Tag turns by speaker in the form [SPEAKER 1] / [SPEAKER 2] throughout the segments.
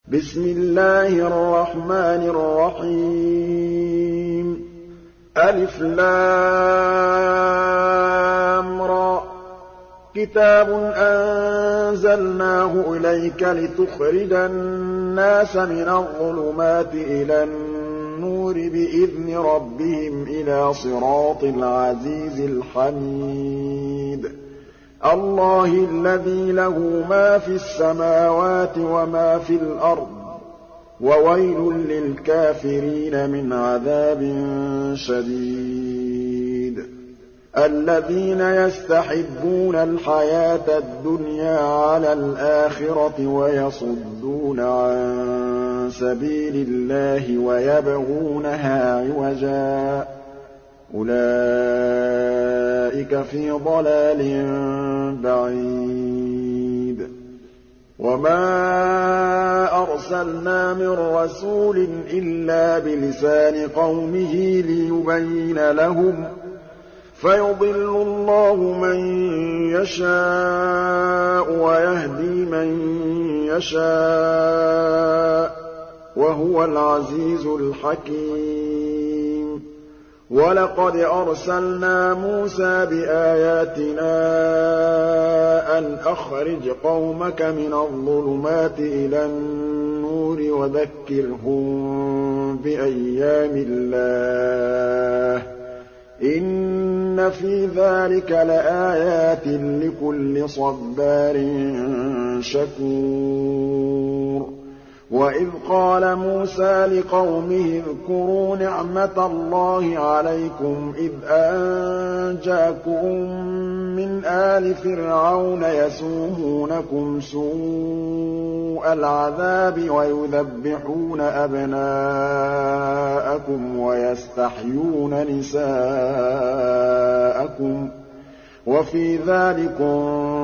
[SPEAKER 1] بسم الله الرحمن الرحيم ألف لام را كتاب أنزلناه إليك لتخرج الناس من الظلمات إلى النور بإذن ربهم إلى صراط العزيز الحميد الله الذي له ما في السماوات وما في الأرض وويل للكافرين من عذاب شديد الذين يستحبون الحياة الدنيا على الآخرة ويصدون عن سبيل الله ويبغونها عوجا أولئك في ضلال بعيد وما أرسلنا من رسول إلا بلسان قومه ليبين لهم فيضل الله من يشاء ويهدي من يشاء وهو العزيز الحكيم ولقد أرسلنا موسى بآياتنا أن أخرج قومك من الظلمات إلى النور وذكرهم بأيام الله إن في ذلك لآيات لكل صبار شكور وإذ قال موسى لقومه اذكروا نعمة الله عليكم إذ أنجاكم من آل فرعون يسومونكم سوء العذاب ويذبحون أبناءكم ويستحيون نساءكم وفي ذلكم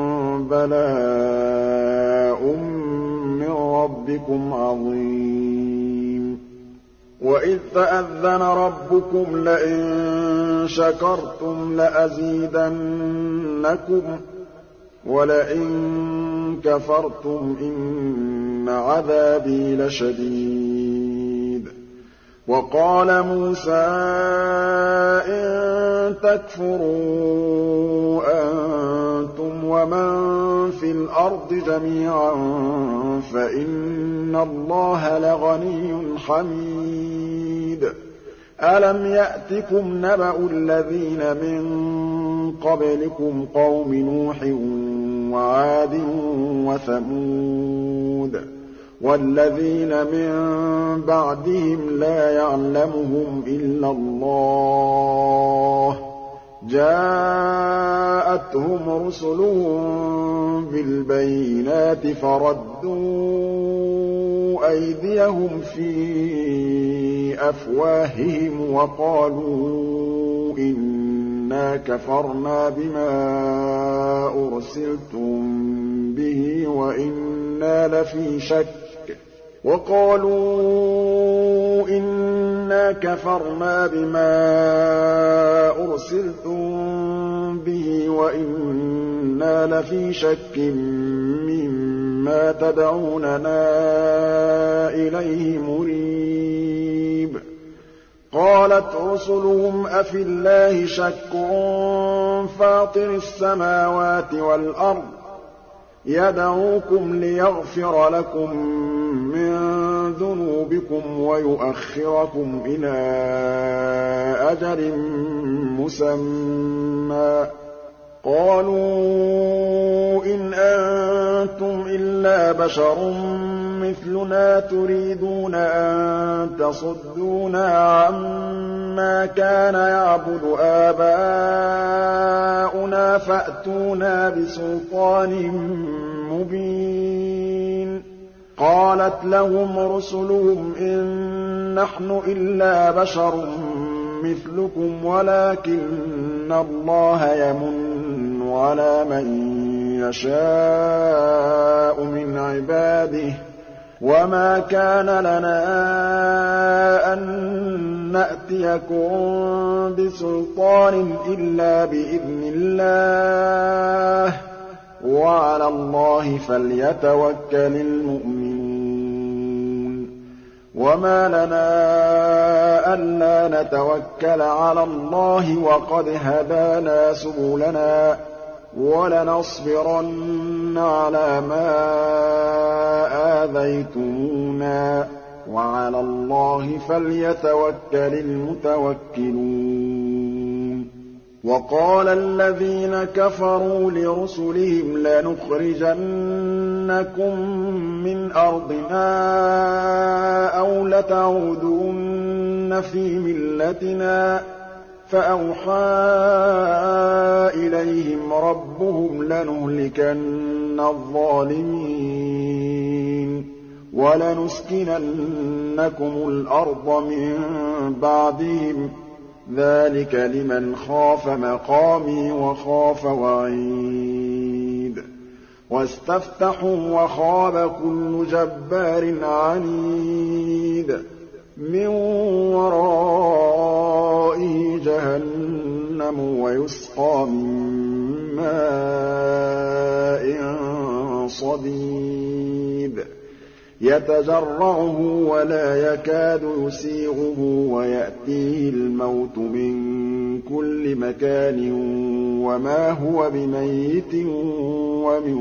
[SPEAKER 1] بلاء من ربكم عظيم وإذ تأذن ربكم لئن شكرتم لأزيدنكم ولئن كفرتم إن عذابي لشديد وقال موسى إن تكفروا أنتم ومن في الأرض جميعا فإن الله لغني حميد ألم يأتكم نبأ الذين من قبلكم قوم نوح وعاد وثمود والذين من بعدهم لا يعلمهم إلا الله جاءتهم رسلهم بالبينات فردوا أيديهم في أفواههم وقالوا إنا كفرنا بما أرسلتم به وإنا لفي شك وقالوا إنا كفرنا بما أرسلتم به وإنا لفي شك مما تدعوننا إليه مريب قالت رسلهم أفي الله شك فاطر السماوات والأرض يدعوكم ليغفر لكم من ذنوبكم ويؤخركم إلى أجل مسمى قالوا إن أنتم إلا بشر مثلنا تريدون أن تصدونا عما كان يعبد آباؤنا فأتونا بسلطان مبين قالت لهم رسلهم إن نحن إلا بشر مثلكم ولكن الله يمن على من يشاء من عباده وما كان لنا أن نأتيكم بسلطان إلا بإذن الله وعلى الله فليتوكل المؤمنون وَمَا لَنَا أَلَّا نَتَوَكَّلَ عَلَى اللَّهِ وَقَدْ هَدَانَا سُبُلَنَا وَلَنَصْبِرَنَّ عَلَىٰ مَا آذَيْتُمُونَا وَعَلَى اللَّهِ فَلْيَتَوَكَّلِ الْمُتَوَكِّلُونَ وَقَالَ الَّذِينَ كَفَرُوا لِرُسُلِهِمْ لَنُخْرِجَنَّكُم مِّنْ أَرْضِنَا أَوْ لَتَعُودُنَّ فِي مِلَّتِنَا فَأَوْحَىٰ إِلَيْهِمْ رَبُّهُمْ لَنُهْلِكَنَّ الظَّالِمِينَ وَلَنُسْكِنَنَّكُمُ الْأَرْضَ مِن بَعْدِهِمْ ۚ ذَٰلِكَ لِمَنْ خَافَ مَقَامِي وَخَافَ وَعِيدِ وَاسْتَفْتَحُوا وَخَابَ كُلُّ جَبَّارٍ عَنِيدٍ مِّن وَرَائِهِ جَهَنَّمُ وَيُسْقَىٰ مِن مَّاءٍ صَدِيدٍ يَتَجَرَّعُهُ وَلَا يَكَادُ يُسِيغُهُ وَيَأْتِيهِ الْمَوْتُ مِن كُلِّ مَكَانٍ وَمَا هُوَ بِمَيِّتٍ وَمِن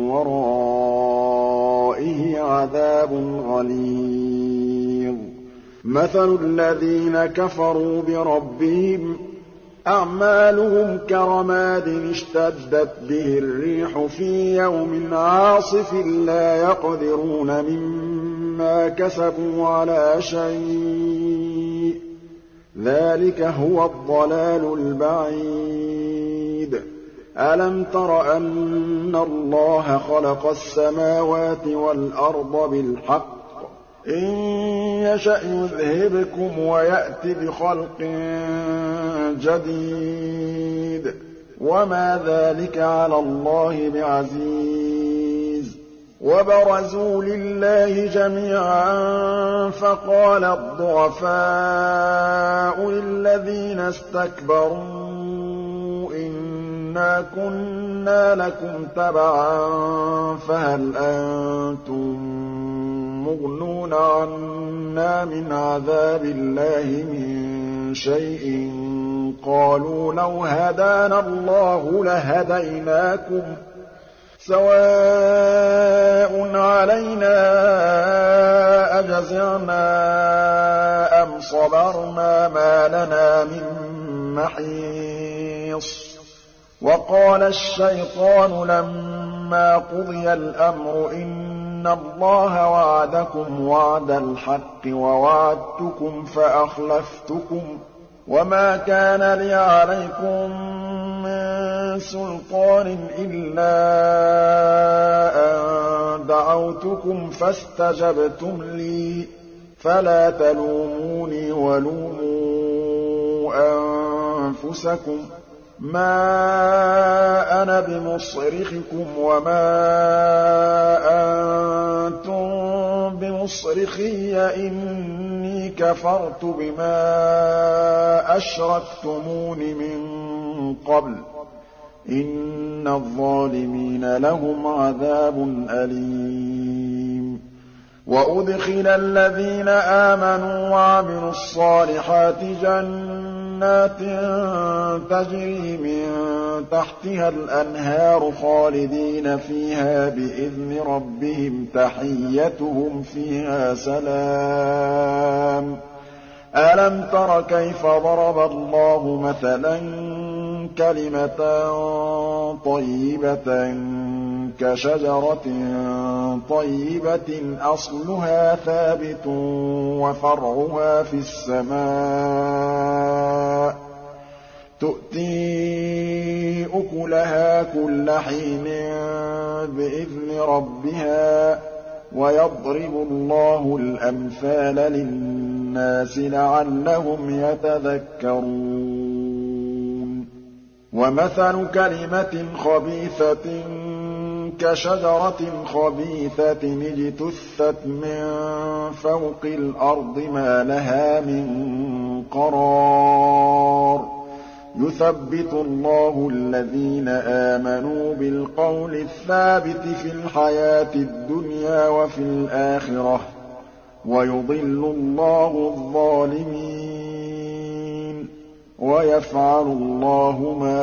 [SPEAKER 1] وَرَائِهِ عَذَابٌ غَلِيظٌ مَّثَلُ الَّذِينَ كَفَرُوا بِرَبِّهِمْ أَعْمَالُهُمْ كَرَمَادٍ اشْتَدَّتْ بِهِ الرِّيحُ فِي يَوْمٍ عَاصِفٍ لَّا يَقْدِرُونَ مِمَّا كَسَبُوا عَلَىٰ شَيْءٍ ۚ ذَٰلِكَ هُوَ الضَّلَالُ الْبَعِيدُ أَلَمْ تَرَ أَنَّ اللَّهَ خَلَقَ السَّمَاوَاتِ وَالْأَرْضَ بِالْحَقِّ إِن يَشَأْ يُذْهِبْكُمْ وَيَأْتِ بِخَلْقٍ جَدِيدٍ وَمَا ذَٰلِكَ عَلَى اللَّهِ بِعَزِيزٍ وَبَرَزُوا لِلَّهِ جَمِيعًا فَقَالَ الضُّعَفَاءُ لِلَّذِينَ اسْتَكْبَرُوا إِنَّا كُنَّا لَكُمْ تَبَعًا فَهَلْ أَنتُم مُّغْنُونَ عَنَّا مِنْ عَذَابِ اللَّهِ مِن شَيْءٍ قَالُوا لَوْ هَدَانَا اللَّهُ لَهَدَيْنَاكُمْ سَوَاءٌ عَلَيْنَا أَجَزِعْنَا أَمْ صَبَرْنَا مَا لَنَا مِن مَّحِيصٍ وَقَالَ الشَّيْطَانُ لَمَّا قُضِيَ الْأَمْرُ إِنَّ اللَّهَ وَعَدَكُمْ وَعْدَ الْحَقِّ وَوَعَدتُّكُمْ فَأَخْلَفْتُكُمْ وَمَا كَانَ لِيَ عَلَيْكُم مِّن سُلْطَانٍ إِلَّا أَن دَعَوْتُكُمْ فَاسْتَجَبْتُمْ لِي فَلَا تَلُومُونِي وَلُومُوا أَنفُسَكُم مَّا أَنَا بِمُصْرِخِكُمْ وَمَا أَنتُم بِمُصْرِخِيَّ إِنِّي كَفَرْتُ بِمَا أَشْرَكْتُمُونِ مِن قَبْلُ ۗ إِنَّ الظَّالِمِينَ لَهُمْ عَذَابٌ أَلِيمٌ وَأُدْخِلَ الَّذِينَ آمَنُوا وَعَمِلُوا الصَّالِحَاتِ جَنَّاتٍ تَجْرِي مِن تَحْتِهَا الْأَنْهَارُ خَالِدِينَ فِيهَا بِإِذْنِ رَبِّهِمْ تَحِيَّتُهُمْ فِيهَا سَلَامٌ أَلَمْ تَرَ كَيْفَ ضَرَبَ اللَّهُ مَثَلًا كَلِمَةً طَيِّبَةً كَشَجَرَةٍ طَيِّبَةٍ أَصْلُهَا ثَابِتٌ وَفَرْعُهَا فِي السَّمَاءِ تُؤْتِي أُكُلَهَا كُلَّ حِينٍ بِإِذْنِ رَبِّهَا وَيَضْرِبُ اللَّهُ الْأَمْثَالَ لِلنَّاسِ لَعَلَّهُمْ يَتَذَكَّرُونَ وَمَثَلُ كَلِمَةٍ خَبِيثَةٍ كَشَجَرَةٍ خَبِيثَةٍ اجْتُثَّتْ مِن فَوْقِ الْأَرْضِ مَا لَهَا مِن قَرَارٍ يُثَبِّتُ اللَّهُ الَّذِينَ آمَنُوا بِالْقَوْلِ الثَّابِتِ فِي الْحَيَاةِ الدُّنْيَا وَفِي الْآخِرَةِ ۖ وَيُضِلُّ اللَّهُ الظَّالِمِينَ وَيَفْعَلُ اللَّهُ مَا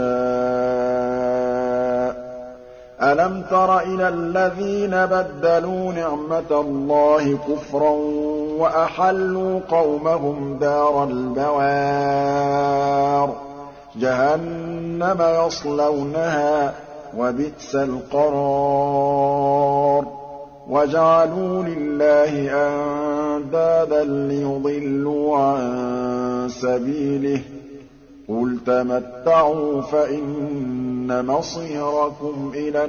[SPEAKER 1] يَشَاءُ أَلَمْ تَرَ إِلَى الَّذِينَ بَدَّلُوا نِعْمَةَ اللَّهِ كُفْرًا وَأَحَلُّوا قَوْمَهُمْ دَارَ الْبَوَارِ جَهَنَّمَ يَصْلَوْنَهَا وَبِئْسَ الْقَرَارُ وَجَعَلُوا لِلَّهِ أَندَادًا لِّيُضِلُّوا عَن سَبِيلِهِ قُلْ تَمَتَّعُوا فَإِنَّ مَصِيرَكُمْ إِلَى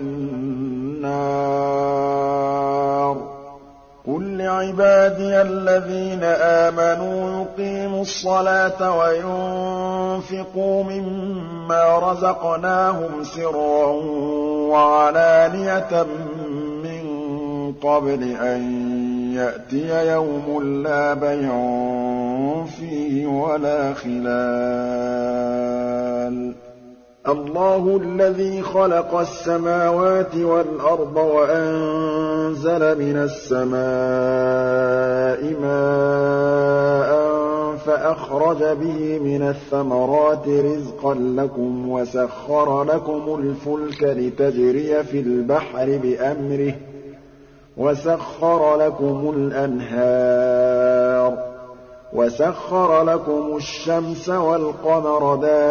[SPEAKER 1] النَّارِ قُل لِّعِبَادِيَ الَّذِينَ آمَنُوا يُقِيمُوا الصَّلَاةَ وَيُنفِقُوا مِمَّا رَزَقْنَاهُمْ سِرًّا وَعَلَانِيَةً مِّن قَبْلِ أَن يَأْتِيَ يَوْمٌ لَّا بَيْعٌ فِيهِ وَلَا خِلَالٌ اللَّهُ الَّذِي خَلَقَ السَّمَاوَاتِ وَالْأَرْضَ وَأَنزَلَ مِنَ السَّمَاءِ مَاءً فَأَخْرَجَ بِهِ مِنَ الثَّمَرَاتِ رِزْقًا لَّكُمْ وَسَخَّرَ لَكُمُ الْفُلْكَ لِتَجْرِيَ فِي الْبَحْرِ بِأَمْرِهِ وَسَخَّرَ لَكُمُ الْأَنْهَارَ وَسَخَّرَ لَكُمُ الشَّمْسَ وَالْقَمَرَ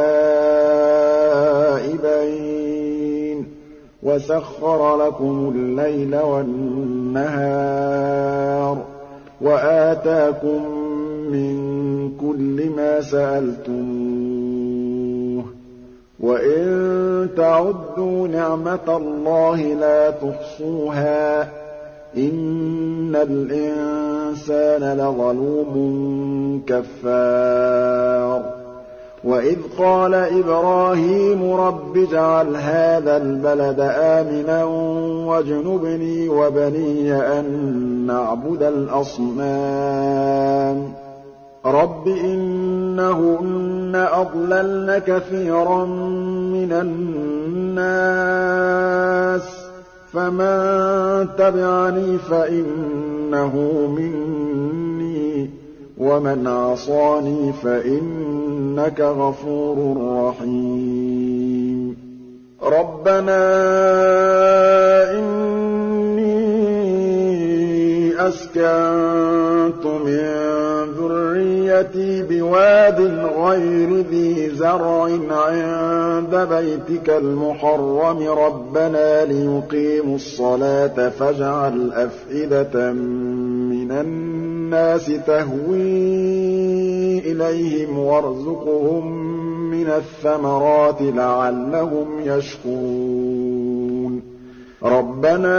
[SPEAKER 1] دَائِبَيْنِ وَسَخَّرَ لَكُمُ اللَّيْلَ وَالنَّهَارَ وَآتَاكُم مِّن كُلِّ مَا سَأَلْتُمُوهُ وَإِن تَعُدُّوا نِعْمَةَ اللَّهِ لَا تُحْصُوهَا إِنَّ الْإِنسَانَ لَظَلُومٌ كَفَّارٌ وَإِذْ قَالَ إِبْرَاهِيمُ رَبِّ اجْعَلْ هَٰذَا الْبَلَدَ آمِنًا وَاجْنُبْنِي وَبَنِيَّ أَن نَّعْبُدَ الْأَصْنَامَ رَبِّ إِنَّهُنَّ أَضْلَلْنَ كَثِيرًا مِّنَ النَّاسِ فَمَن تَبِعَنِي فَإِنَّهُ مِنِّي وَمَنْ عَصَانِي فَإِنَّكَ غَفُورٌ رَّحِيمٌ رَبَّنَا إِنِّي أَسْكَنتُ مِن ذُرِّيَّتِي بِوَادٍ غَيْرِ ذِي زَرْعٍ عِندَ بَيْتِكَ الْمُحَرَّمِ رَبَّنَا لِيُقِيمُوا الصَّلَاةَ فَاجْعَلْ أَفْئِدَةً مِّنَ النَّاسِ تَهْوِي إِلَيْهِمْ وَارْزُقْهُم مِّنَ الثَّمَرَاتِ لَعَلَّهُمْ يَشْكُرُونَ رَبَّنَا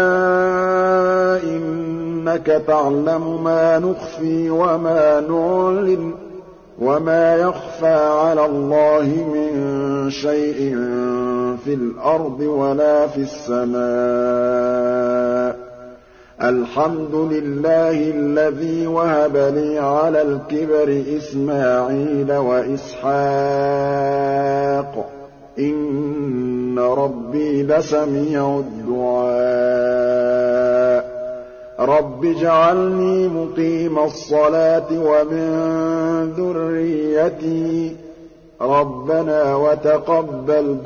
[SPEAKER 1] إِنَّكَ تَعْلَمُ مَا نُخْفِي وَمَا نُعْلِنُ وَمَا يَخْفَىٰ عَلَى اللَّهِ مِن شَيْءٍ فِي الْأَرْضِ وَلَا فِي السَّمَاءِ الْحَمْدُ لِلَّهِ الَّذِي وَهَبَ لِي عَلَى الْكِبَرِ إِسْمَاعِيلَ وَإِسْحَاقَ إِنَّ رَبِّي لَسَمِيعُ الدُّعَاءِ رَبِّ اجْعَلْنِي مُقِيمَ الصَّلَاةِ وَمِن ذُرِّيَّتِي رَبَّنَا وَتَقَبَّلْ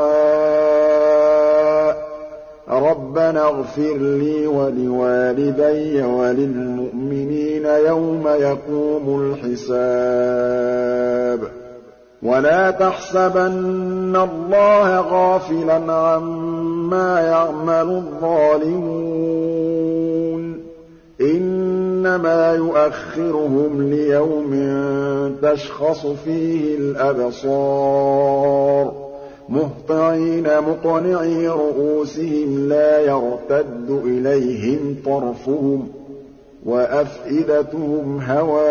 [SPEAKER 1] دُعَاءِ رَبَّنَا اغْفِرْ لِي وَلِوَالِدَيَّ وَلِلْمُؤْمِنِينَ يَوْمَ يَقُومُ الْحِسَابُ وَلَا تَحْسَبَنَّ اللَّهَ غَافِلًا عَمَّا يَعْمَلُ الظَّالِمُونَ إِنَّمَا يُؤَخِّرُهُمْ لِيَوْمٍ تَشْخَصُ فِيهِ الْأَبْصَارُ مُهْطِعِينَ مُقْنِعِي رُءُوسِهِمْ لَا يَرْتَدُّ إِلَيْهِمْ طَرْفُهُمْ وَأَفْئِدَتُهُمْ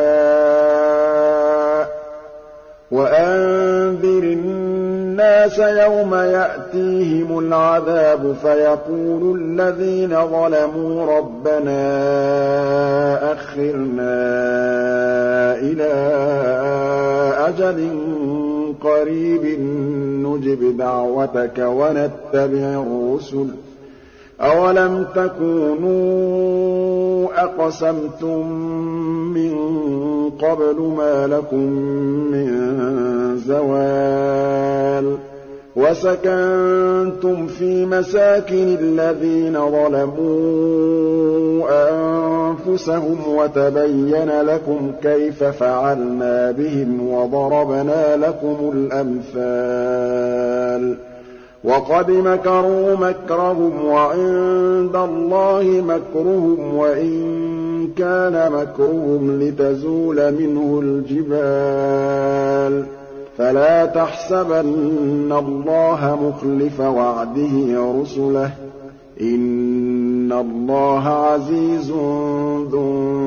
[SPEAKER 1] هَوَاءٌ وَأَنذِرِ النَّاسَ يَوْمَ يَأْتِيهِمُ الْعَذَابُ فَيَقُولُ الَّذِينَ ظَلَمُوا رَبَّنَا أَخِّرْنَا إِلَىٰ أَجَلٍ قَرِيبٍ نُّجِبْ دَعْوَتَكَ وَنَتَّبِعِ الرُّسُلَ أَوَلَمْ تَكُونُوا أَقْسَمْتُم مِّن قَبْلُ مَا لَكُم مِّن زَوَالٍ وَسَكَنتُمْ فِي مَسَاكِنِ الَّذِينَ ظَلَمُوا أَنفُسَهُمْ وَتَبَيَّنَ لَكُمْ كَيْفَ فَعَلْنَا بِهِمْ وَضَرَبْنَا لَكُمُ الْأَمْثَالَ وَقَدْ مَكَرُوا مَكْرَهُمْ وَعِندَ اللَّهِ مَكْرُهُمْ وَإِن كَانَ مَكْرُهُمْ لِتَزُولَ مِنْهُ الْجِبَالُ فَلَا تَحْسَبَنَّ اللَّهَ مُخْلِفَ وَعْدِهِ رُسُلَهُ ۗ إِنَّ اللَّهَ عَزِيزٌ ذُو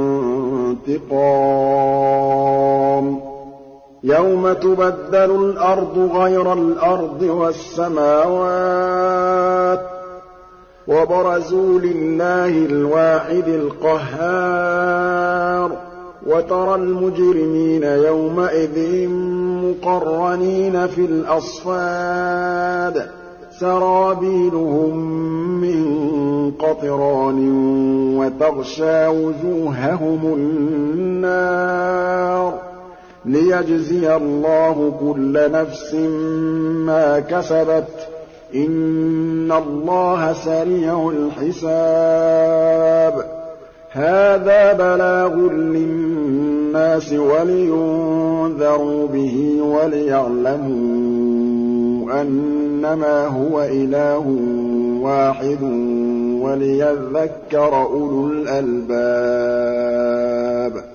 [SPEAKER 1] انتِقَامٍ يَوْمَ تُبَدَّلُ الْأَرْضُ غَيْرَ الْأَرْضِ وَالسَّمَاوَاتُ وَبَرَزُوا لِلَّهِ الْوَاحِدِ الْقَهَّارِ وَتَرَى الْمُجْرِمِينَ يَوْمَئِذٍ مُّقَرَّنِينَ فِي الْأَصْفَادِ سَرَابِيلُهُم مِّن قَطِرَانٍ وَتَغْشَىٰ وُجُوهَهُمُ النَّارُ لِيَجْزِيَ اللَّهُ كُلَّ نَفْسٍ مَّا كَسَبَتْ ۚ إِنَّ اللَّهَ سَرِيعُ الْحِسَابِ هَٰذَا بَلَاغٌ لِّلنَّاسِ وَلِيُنذَرُوا بِهِ وَلِيَعْلَمُوا أَنَّمَا هُوَ إِلَٰهٌ وَاحِدٌ وَلِيَذَّكَّرَ أُولُو الْأَلْبَابِ